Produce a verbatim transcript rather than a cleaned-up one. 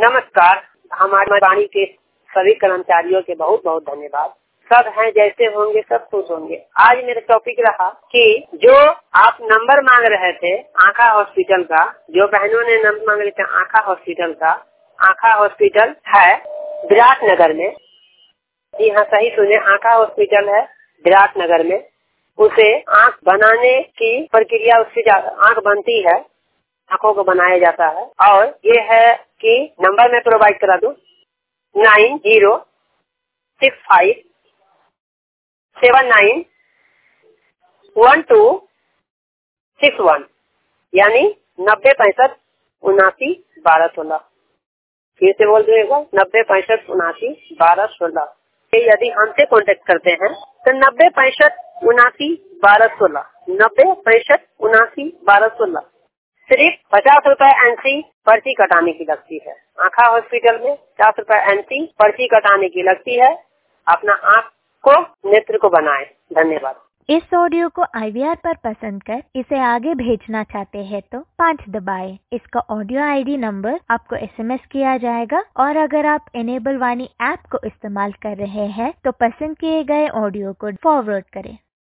नमस्कार। हमारे वाणी के सभी कर्मचारियों के बहुत बहुत धन्यवाद। सब हैं जैसे होंगे, सब खुश होंगे। आज मेरा टॉपिक रहा कि जो आप नंबर मांग रहे थे आँखा हॉस्पिटल का, जो बहनों ने नंबर मांग रहे थे आँखा हॉस्पिटल का, आँखा हॉस्पिटल है विराटनगर में। जी हाँ, सही सुने, आँखा हॉस्पिटल है विराटनगर में। उसे आँख बनाने की प्रक्रिया, उससे आँख बनती है, आँखों को बनाया जाता है। और ये है कि नंबर मैं प्रोवाइड करा दूं, nine zero six five seven nine one two six one, यानी नब्बे पैंसठ उनासी बारह सोलह। फिर से बोल दूं एक बार, नब्बे पैंसठ उनासी बारह सोलह। यदि हमसे कॉन्टेक्ट करते हैं तो नब्बे पैंसठ उनासी बारह सोलह, नब्बे पैंसठ उनासी बारह सोलह। सिर्फ पचास रुपए एंट्री पर्ची कटाने की लगती है। आँखा हॉस्पिटल में पचास रुपए एंट्री पर्ची कटाने की लगती है। अपना आँख को, नेत्र को बनाएं। धन्यवाद। इस ऑडियो को आई वी आर पर पसंद कर इसे आगे भेजना चाहते हैं तो पाँच दबाएं। इसका ऑडियो आई डी नंबर आपको एस एम एस किया जाएगा। और अगर आप इनेबल वाणी ऐप को इस्तेमाल कर रहे हैं तो पसंद किए गए ऑडियो को फॉरवर्ड करें।